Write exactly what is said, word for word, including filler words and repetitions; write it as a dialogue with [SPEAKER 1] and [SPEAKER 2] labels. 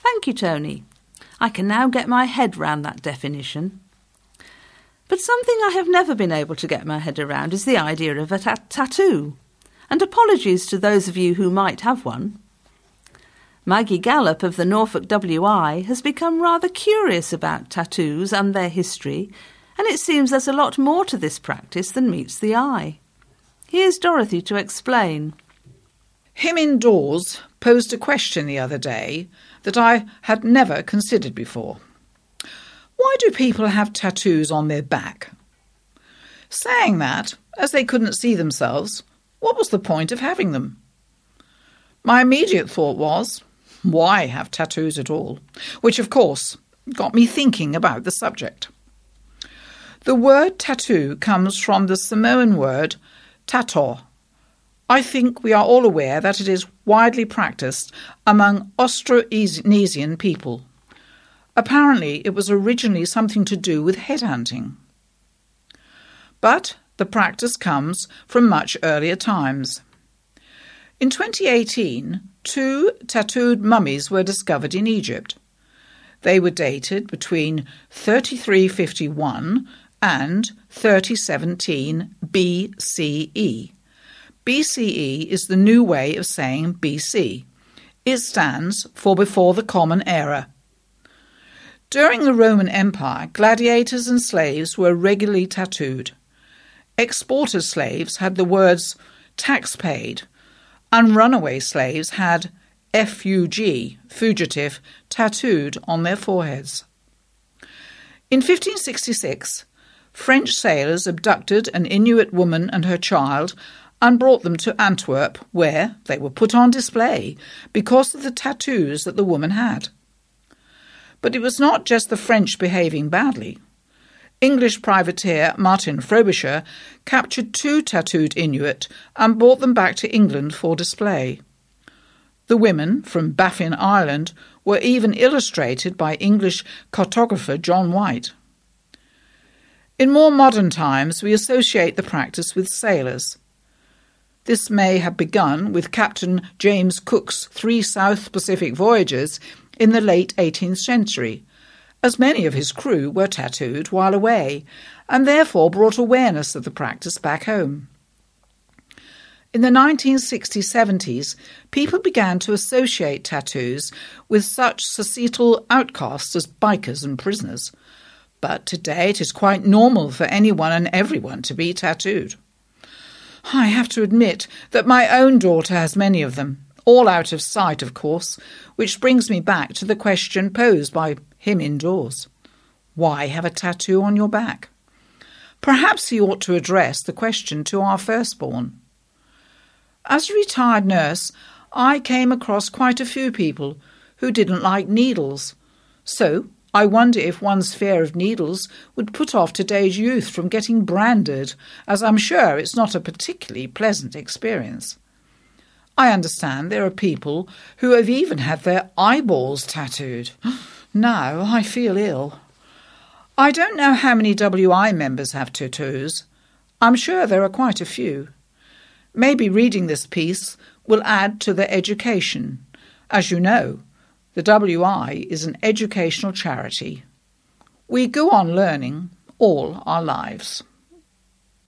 [SPEAKER 1] Thank you, Tony. I can now get my head round that definition. But something I have never been able to get my head around is the idea of a ta- tattoo. And apologies to those of you who might have one. Maggie Gallop of the Norfolk W I has become rather curious about tattoos and their history, and it seems there's a lot more to this practice than meets the eye. Here's Dorothy to explain.
[SPEAKER 2] Him Indoors posed a question the other day that I had never considered before. Why do people have tattoos on their back? Saying that, as they couldn't see themselves, what was the point of having them? My immediate thought was, why have tattoos at all? Which, of course, got me thinking about the subject. The word tattoo comes from the Samoan word tato. I think we are all aware that it is widely practiced among Austronesian people. Apparently, it was originally something to do with headhunting. But the practice comes from much earlier times. In twenty eighteen, two tattooed mummies were discovered in Egypt. They were dated between thirty-three fifty-one and thirty seventeen B C E. B C E is the new way of saying B C. It stands for before the Common Era. During the Roman Empire, gladiators and slaves were regularly tattooed. Exporter slaves had the words tax paid, and runaway slaves had F U G, fugitive, tattooed on their foreheads. In fifteen sixty-six, French sailors abducted an Inuit woman and her child and brought them to Antwerp, where they were put on display because of the tattoos that the woman had. But it was not just the French behaving badly. English privateer Martin Frobisher captured two tattooed Inuit and brought them back to England for display. The women from Baffin Island were even illustrated by English cartographer John White. In more modern times, we associate the practice with sailors. This may have begun with Captain James Cook's three South Pacific voyages in the late eighteenth century, as many of his crew were tattooed while away, and therefore brought awareness of the practice back home. In the nineteen sixties seventies, people began to associate tattoos with such societal outcasts as bikers and prisoners, but today it is quite normal for anyone and everyone to be tattooed. I have to admit that my own daughter has many of them, all out of sight, of course, which brings me back to the question posed by him indoors. Why have a tattoo on your back? Perhaps he ought to address the question to our firstborn. As a retired nurse, I came across quite a few people who didn't like needles. So I wonder if one's fear of needles would put off today's youth from getting branded, as I'm sure it's not a particularly pleasant experience. I understand there are people who have even had their eyeballs tattooed. Now I feel ill. I don't know how many W I members have tattoos. I'm sure there are quite a few. Maybe reading this piece will add to their education. As you know, the W I is an educational charity. We go on learning all our lives.